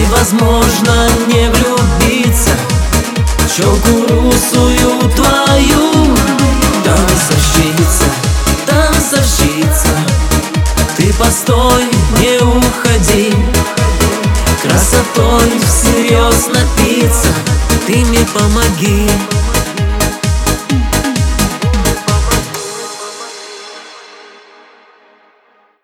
невозможно не влюбиться в челку русую твою. Танцовщица, ты постой, не уходи. Красотой всерьез напиться, ты мне помоги.